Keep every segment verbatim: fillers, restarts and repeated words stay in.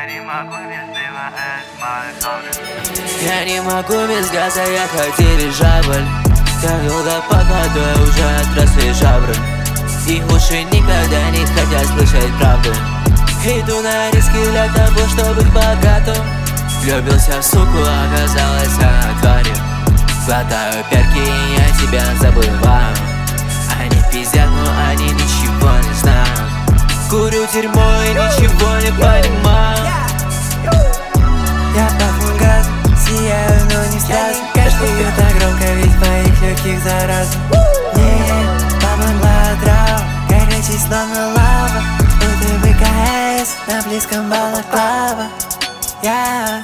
не могу без дыма, это моя совесть. Я не могу без газа, я как дирижабль. Так долго под водой уже отросли жабры. И уши никогда не хотят слышать правду. Иду на риски для того, чтобы быть богатым. Влюбился в суку, оказалась она тварью. Глотаю перки, и я тебя забываю. Они пиздят, но они ничего не знают. Курю дерьмо и ничего не понимаю. Я пахну газом, сияю, но не сразу. Дышу так громко, ведь в моих легких зараза. Мне помогла трава, горячий словно лава. Будто ВКС на близком балаклава. Я,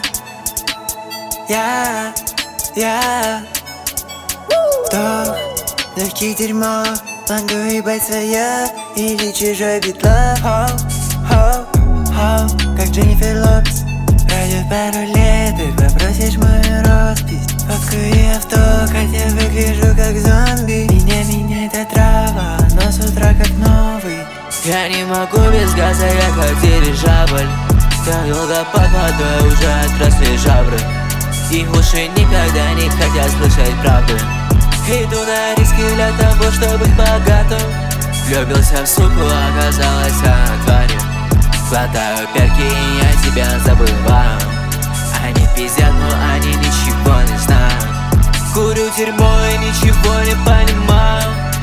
я, я вдох, легких дерьмо. Могу ебать свое или чужой битло. Хоу, хоу, хоу, как Дженнифер Лопес. Пройдет пару лет, и попросишь мою роспись. Фотку и авто, хотя выгляжу как зомби. Меня меняет отрава, но с утра как новый. Я не могу без газа, я как дирижабль. Так долго под водой уже отросли жабры. И уши никогда не хотят слышать правду. Иду на риски для того, чтобы быть богатым. Влюбился в суку, оказалась она тварью. Глотаю перки, и я тебя забываю. Они пиздят, но они ничего не знают. Курю дерьмо и ничего не понимаю.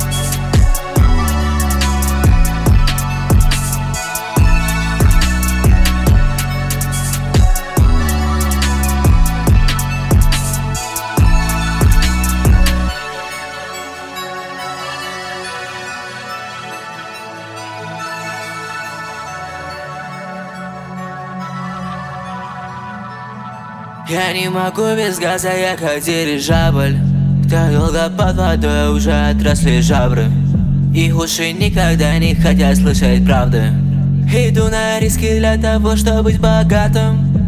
Я не могу без газа, я как дирижабль. Так долго под водой уже отросли жабры. Их уши никогда не хотят слышать правды. Иду на риски для того, чтобы быть богатым.